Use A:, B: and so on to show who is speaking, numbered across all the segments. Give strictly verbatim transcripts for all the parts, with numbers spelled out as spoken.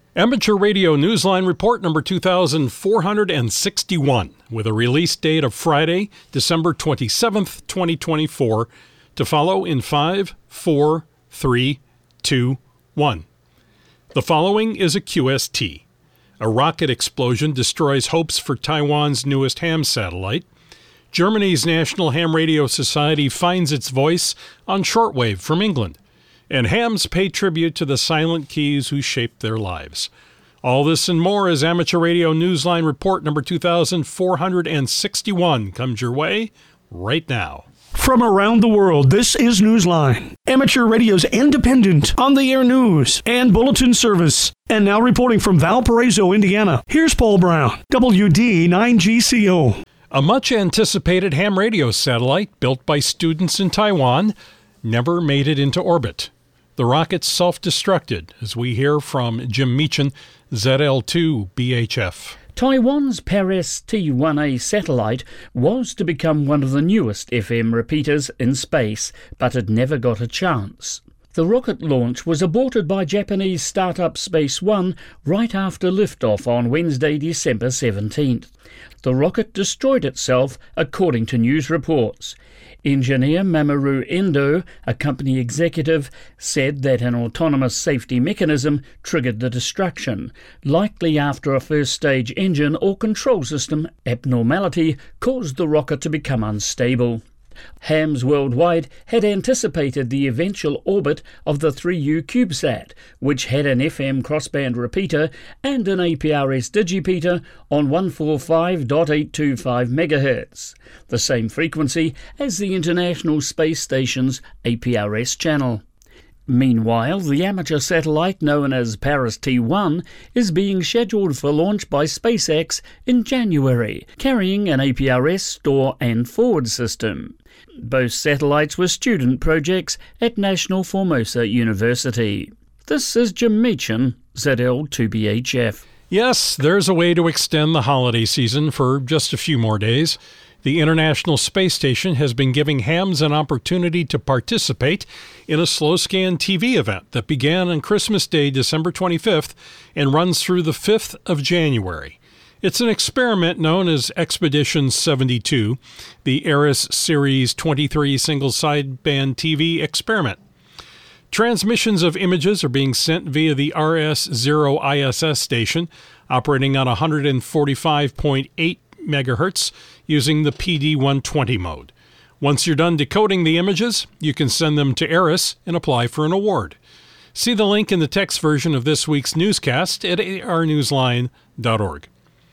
A: Amateur Radio Newsline Report number two thousand four hundred sixty-one, with a release date of Friday, December twenty-seventh, twenty twenty-four, to follow in five, four, three, two, one. The following is a Q S T. A rocket explosion destroys hopes for Taiwan's newest ham satellite. Germany's National Ham Radio Society finds its voice on shortwave from England. And hams pay tribute to the silent keys who shaped their lives. All this and more as Amateur Radio Newsline Report number two thousand four hundred sixty-one comes your way right now.
B: From around the world, this is Newsline, Amateur Radio's independent, on-the-air news and bulletin service. And now reporting from Valparaiso, Indiana, here's Paul Brown, W D nine G C O.
A: A much-anticipated ham radio satellite built by students in Taiwan never made it into orbit. The rocket self-destructed, as we hear from Jim Meechan, Z L two B H F.
C: Taiwan's Paris T one A satellite was to become one of the newest F M repeaters in space, but it never got a chance. The rocket launch was aborted by Japanese startup Space One right after liftoff on Wednesday, December seventeenth. The rocket destroyed itself, according to news reports. Engineer Mamoru Endo, a company executive, said that an autonomous safety mechanism triggered the destruction, likely after a first-stage engine or control system abnormality caused the rocket to become unstable. Hams Worldwide had anticipated the eventual orbit of the three U CubeSat, which had an F M crossband repeater and an A P R S digipeater on one forty-five point eight two five megahertz, the same frequency as the International Space Station's A P R S channel. Meanwhile, the amateur satellite known as Paris T one is being scheduled for launch by SpaceX in January, carrying an A P R S store and forward system. Both satellites were student projects at National Formosa University. This is Jim Meechan, Z L two B H F.
A: Yes, there's a way to extend the holiday season for just a few more days. The International Space Station has been giving hams an opportunity to participate in a slow scan T V event that began on Christmas Day, December twenty-fifth, and runs through the fifth of January. It's an experiment known as Expedition seventy-two, the ARISS Series twenty-three single sideband T V experiment. Transmissions of images are being sent via the R S zero I S S station, operating on one forty-five point eight megahertz using the P D one twenty mode. Once you're done decoding the images, you can send them to ARISS and apply for an award. See the link in the text version of this week's newscast at a r newsline dot org.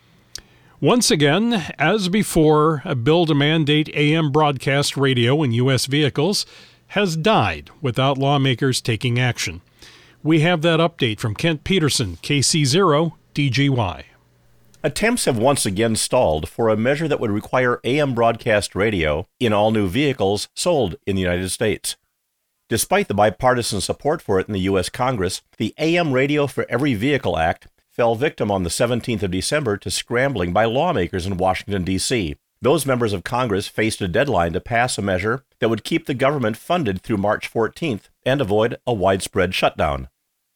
A: Once again, as before, a bill to mandate A M broadcast radio in U S vehicles has died without lawmakers taking action. We have that update from Kent Peterson, K C zero D G Y.
D: Attempts have once again stalled for a measure that would require A M broadcast radio in all new vehicles sold in the United States. Despite the bipartisan support for it in the U S Congress, the A M Radio for Every Vehicle Act fell victim on the seventeenth of December to scrambling by lawmakers in Washington, D C Those members of Congress faced a deadline to pass a measure that would keep the government funded through March fourteenth and avoid a widespread shutdown.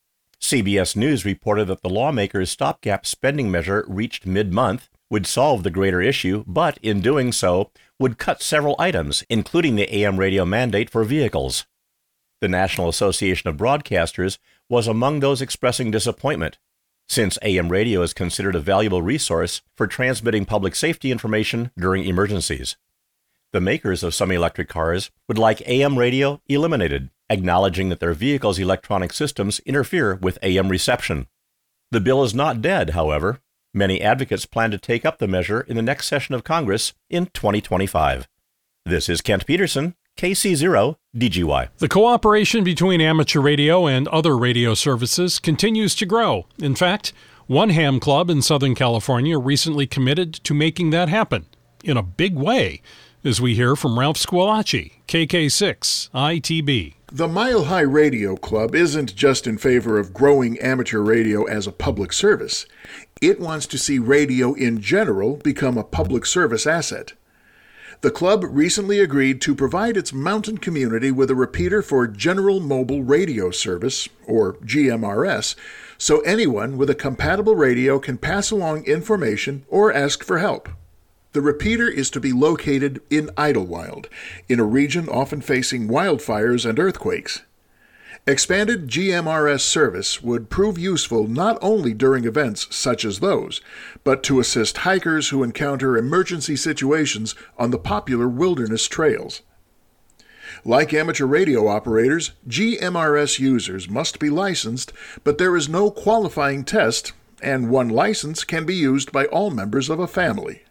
D: C B S News reported that the lawmakers' stopgap spending measure reached mid-month would solve the greater issue, but in doing so, would cut several items, including the A M radio mandate for vehicles. The National Association of Broadcasters was among those expressing disappointment, since A M radio is considered a valuable resource for transmitting public safety information during emergencies. The makers of some electric cars would like A M radio eliminated, acknowledging that their vehicles' electronic systems interfere with A M reception. The bill is not dead, however. Many advocates plan to take up the measure in the next session of Congress in twenty twenty-five. This is Kent Peterson, K C zero D G Y.
A: The cooperation between amateur radio and other radio services continues to grow. In fact, one ham club in Southern California recently committed to making that happen in a big way, as we hear from Ralph Squillace, K K six I T B.
E: The Mile High Radio Club isn't just in favor of growing amateur radio as a public service. It wants to see radio in general become a public service asset. The club recently agreed to provide its mountain community with a repeater for General Mobile Radio Service, or G M R S, so anyone with a compatible radio can pass along information or ask for help. The repeater is to be located in Idlewild, in a region often facing wildfires and earthquakes. Expanded G M R S service would prove useful not only during events such as those, but to assist hikers who encounter emergency situations on the popular wilderness trails. Like amateur radio operators, G M R S users must be licensed, but there is no qualifying test, and one license can be used by all members of a family.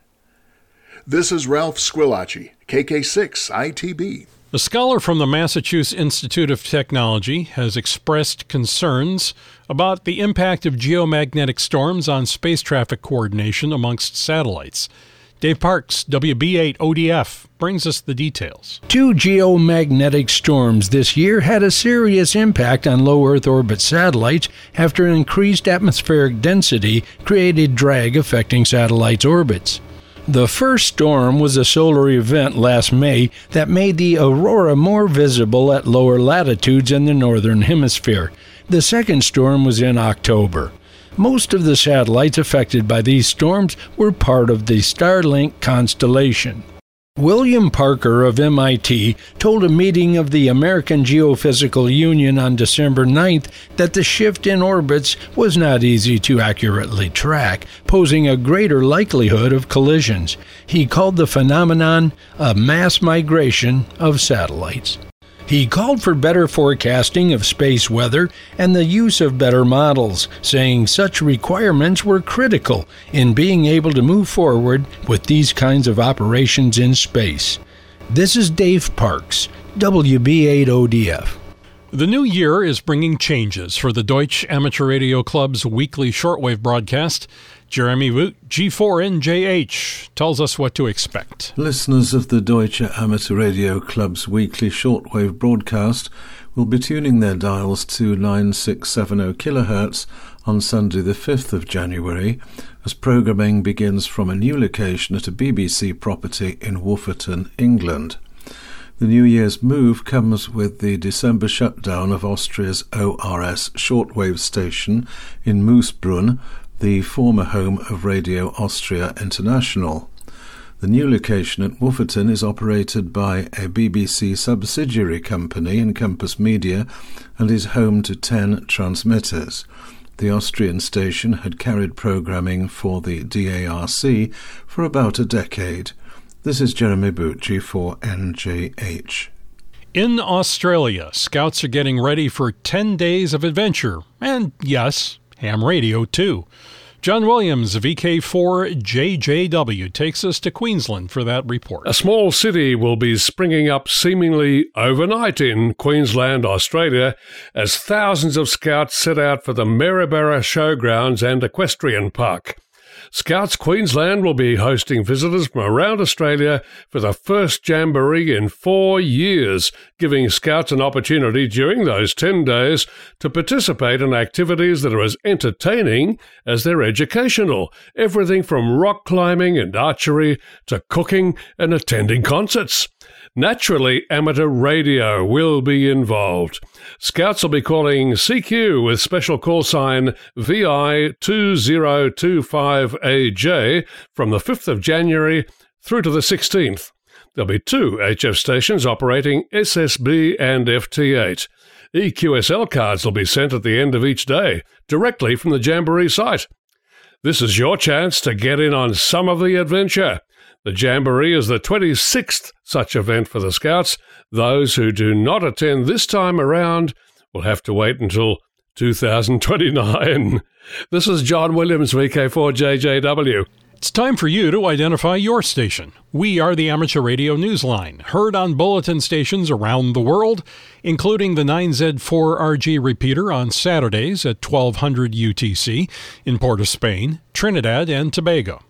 E: This is Ralph Squillace, K K six I T B.
A: A scholar from the Massachusetts Institute of Technology has expressed concerns about the impact of geomagnetic storms on space traffic coordination amongst satellites. Dave Parks, W B eight O D F, brings us the details.
F: Two geomagnetic storms this year had a serious impact on low Earth orbit satellites after increased atmospheric density created drag affecting satellites' orbits. The first storm was a solar event last May that made the aurora more visible at lower latitudes in the northern hemisphere. The second storm was in October. Most of the satellites affected by these storms were part of the Starlink constellation. William Parker of M I T told a meeting of the American Geophysical Union on December ninth that the shift in orbits was not easy to accurately track, posing a greater likelihood of collisions. He called the phenomenon a mass migration of satellites. He called for better forecasting of space weather and the use of better models, saying such requirements were critical in being able to move forward with these kinds of operations in space. This is Dave Parks, W B eight O D F.
A: The new year is bringing changes for the Deutsche Amateur Radio Club's weekly shortwave broadcast. Jeremy Boot, G four N J H, tells us what to expect.
G: Listeners of the Deutsche Amateur Radio Club's weekly shortwave broadcast will be tuning their dials to nine six seven zero kilohertz on Sunday the fifth of January, as programming begins from a new location at a B B C property in Wofferton, England. The New Year's move comes with the December shutdown of Austria's O R S shortwave station in Moosbrunn, the former home of Radio Austria International. The new location at Wofferton is operated by a B B C subsidiary company, Encompass Media, and is home to ten transmitters. The Austrian station had carried programming for the D A R C for about a decade. This is Jeremy Boot, G four N J H.
A: In Australia, scouts are getting ready for ten days of adventure, and yes, ham radio too. John Williams, V K four J J W, takes us to Queensland for that report.
H: A small city will be springing up seemingly overnight in Queensland, Australia, as thousands of scouts set out for the Maryborough Showgrounds and Equestrian Park. Scouts Queensland will be hosting visitors from around Australia for the first jamboree in four years, giving Scouts an opportunity during those ten days to participate in activities that are as entertaining as they're educational, everything from rock climbing and archery to cooking and attending concerts. Naturally, amateur radio will be involved. Scouts will be calling C Q with special call sign V I two zero two five A J from the fifth of January through to the sixteenth. There'll be two H F stations operating S S B and F T eight. E Q S L cards will be sent at the end of each day, directly from the Jamboree site. This is your chance to get in on some of the adventure. The Jamboree is the twenty-sixth such event for the Scouts. Those who do not attend this time around will have to wait until two thousand twenty-nine. This is John Williams, V K four J J W.
A: It's time for you to identify your station. We are the Amateur Radio Newsline, heard on bulletin stations around the world, including the nine Z four R G repeater on Saturdays at twelve hundred U T C in Port of Spain, Trinidad, and Tobago.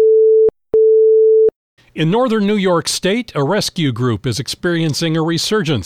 A: In northern New York State, a rescue group is experiencing a resurgence.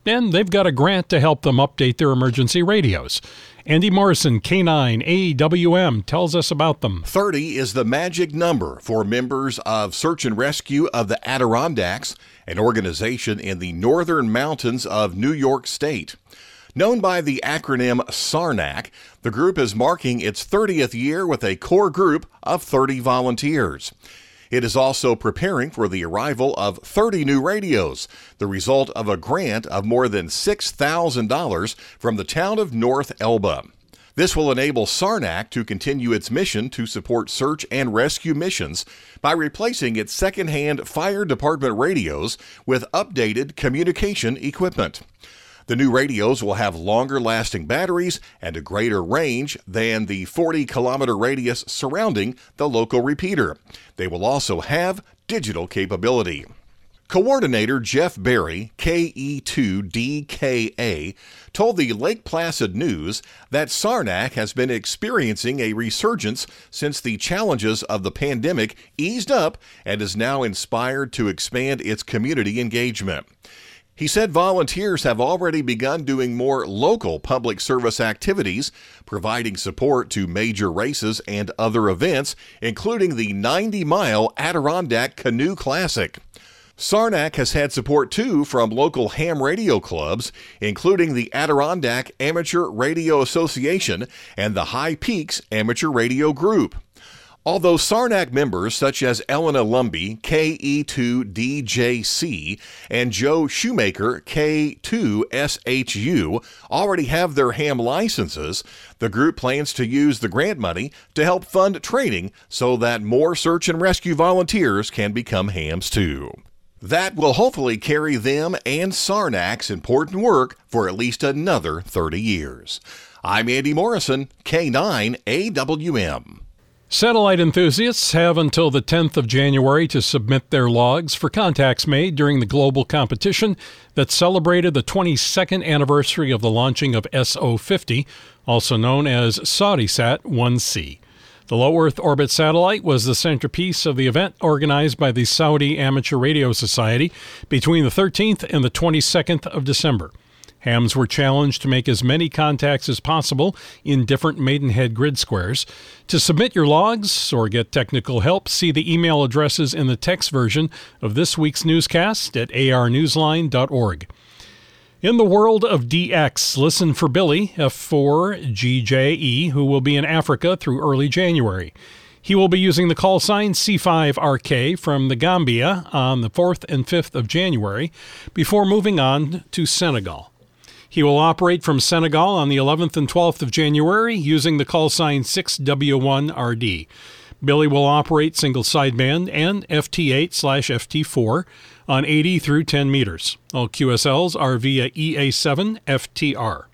A: and they've got a grant to help them update their emergency radios. Andy Morrison, K nine A W M, tells us about them.
I: thirty is the magic number for members of Search and Rescue of the Adirondacks, an organization in the northern mountains of New York State. Known by the acronym SARNAC, the group is marking its thirtieth year with a core group of thirty volunteers. It is also preparing for the arrival of thirty new radios, the result of a grant of more than six thousand dollars from the town of North Elba. This will enable SARNAC to continue its mission to support search and rescue missions by replacing its secondhand fire department radios with updated communication equipment. The new radios will have longer-lasting batteries and a greater range than the forty-kilometer radius surrounding the local repeater. They will also have digital capability. Coordinator Jeff Berry, K E two D K A, told the Lake Placid News that SARNAC has been experiencing a resurgence since the challenges of the pandemic eased up and is now inspired to expand its community engagement. He said volunteers have already begun doing more local public service activities, providing support to major races and other events, including the ninety-mile Adirondack Canoe Classic. SARNAC has had support, too, from local ham radio clubs, including the Adirondack Amateur Radio Association and the High Peaks Amateur Radio Group. Although SARNAC members such as Elena Lumby, K E two D J C, and Joe Shoemaker, K two S H U, already have their ham licenses, the group plans to use the grant money to help fund training so that more search and rescue volunteers can become hams too. That will hopefully carry them and SARNAC's important work for at least another thirty years. I'm Andy Morrison, K nine A W M.
A: Satellite enthusiasts have until the tenth of January to submit their logs for contacts made during the global competition that celebrated the twenty-second anniversary of the launching of S O fifty, also known as SaudiSat one C. The low Earth orbit satellite was the centerpiece of the event organized by the Saudi Amateur Radio Society between the thirteenth and the twenty-second of December. Hams were challenged to make as many contacts as possible in different Maidenhead grid squares. To submit your logs or get technical help, see the email addresses in the text version of this week's newscast at a r newsline dot org. In the world of D X, listen for Billy, F four G J E, who will be in Africa through early January. He will be using the call sign C five R K from the Gambia on the fourth and fifth of January before moving on to Senegal. He will operate from Senegal on the eleventh and twelfth of January using the call sign six W one R D. Billy will operate single sideband and F T eight slash F T four on eighty through ten meters. All Q S Ls are via E A seven F T R.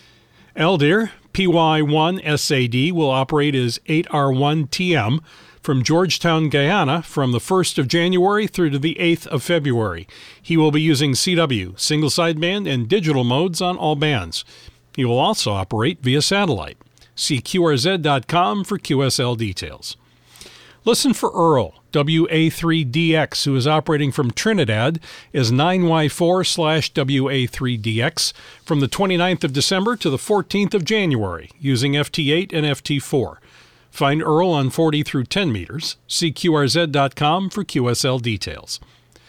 A: Eldir, P Y one S A D, will operate as eight R one T M from Georgetown, Guyana, from the first of January through to the eighth of February. He will be using C W, single sideband, and digital modes on all bands. He will also operate via satellite. See Q R Z dot com for Q S L details. Listen for Earl, W A three D X, who is operating from Trinidad as nine Y four slash W A three D X from the twenty-ninth of December to the fourteenth of January, using F T eight and F T four. Find Earl on forty through ten meters. See Q R Z dot com for Q S L details.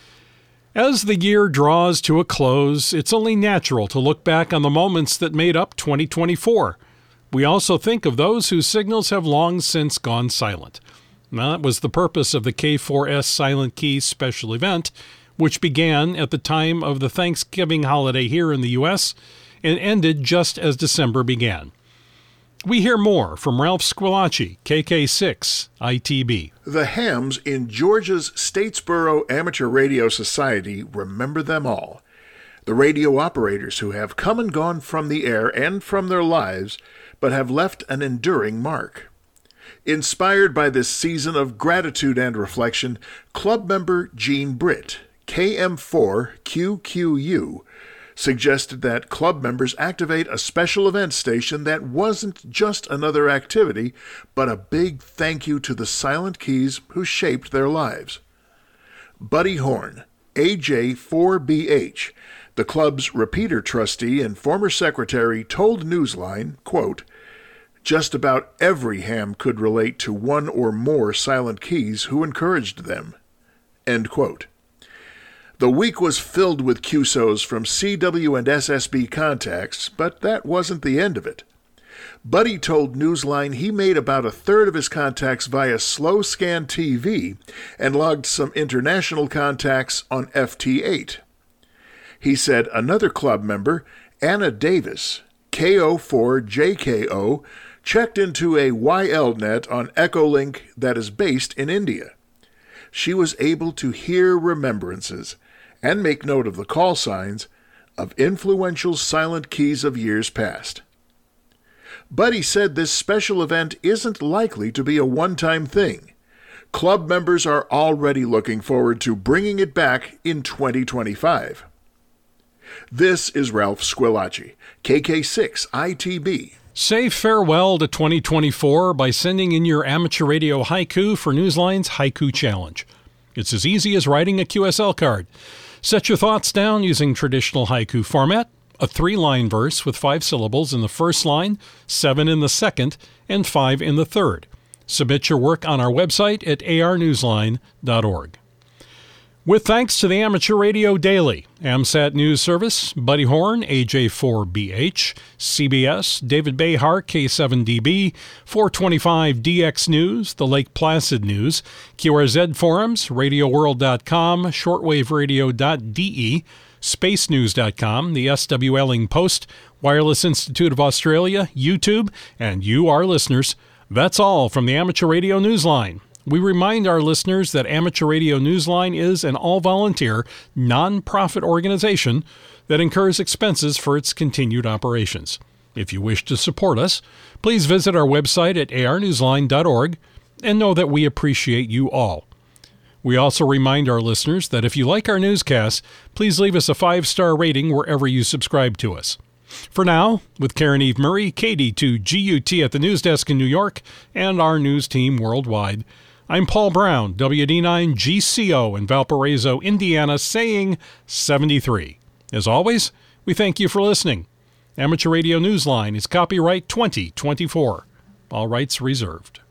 A: As the year draws to a close, it's only natural to look back on the moments that made up twenty twenty-four. We also think of those whose signals have long since gone silent. Now, that was the purpose of the K four S Silent Keys special event, which began at the time of the Thanksgiving holiday here in the U S and ended just as December began. We hear more from Ralph Squillace, K K six I T B.
E: The hams in Georgia's Statesboro Amateur Radio Society remember them all. The radio operators who have come and gone from the air and from their lives, but have left an enduring mark. Inspired by this season of gratitude and reflection, club member Gene Britt, K M four Q Q U, suggested that club members activate a special event station that wasn't just another activity, but a big thank you to the Silent Keys who shaped their lives. Buddy Horn, A J four B H, The club's repeater trustee and former secretary told Newsline, quote, "Just about every ham could relate to one or more silent keys who encouraged them." End quote. The week was filled with Q S Os from C W and S S B contacts, but that wasn't the end of it. Buddy told Newsline he made about a third of his contacts via Slow Scan T V and logged some international contacts on F T eight. He said another club member, Anna Davis, K O four J K O, checked into a Y L net on Echolink that is based in India. She was able to hear remembrances and make note of the call signs of influential silent keys of years past. Buddy said this special event isn't likely to be a one-time thing. Club members are already looking forward to bringing it back in twenty twenty-five. This is Ralph Squillace, K K six I T B.
A: Say farewell to twenty twenty-four by sending in your amateur radio haiku for Newsline's Haiku Challenge. It's as easy as writing a Q S L card. Set your thoughts down using traditional haiku format, a three-line verse with five syllables in the first line, seven in the second, and five in the third. Submit your work on our website at a r newsline dot org. With thanks to the Amateur Radio Daily, AMSAT News Service, Buddy Horn, A J four B H, C B S, David Behar, K seven D B, four twenty-five D X News, the Lake Placid News, Q R Z Forums, radio world dot com, shortwave radio dot d e, space news dot com, the S W Elling Post, Wireless Institute of Australia, YouTube, and you, our listeners. That's all from the Amateur Radio Newsline. We remind our listeners that Amateur Radio Newsline is an all-volunteer, non-profit organization that incurs expenses for its continued operations. If you wish to support us, please visit our website at a r newsline dot org and know that we appreciate you all. We also remind our listeners that if you like our newscasts, please leave us a five-star rating wherever you subscribe to us. For now, with Karen Eve Murray, K D two G U T at the news desk in New York, and our news team worldwide, I'm Paul Brown, W D nine G C O in Valparaiso, Indiana, saying seventy-three. As always, we thank you for listening. Amateur Radio Newsline is copyright twenty twenty-four. All rights reserved.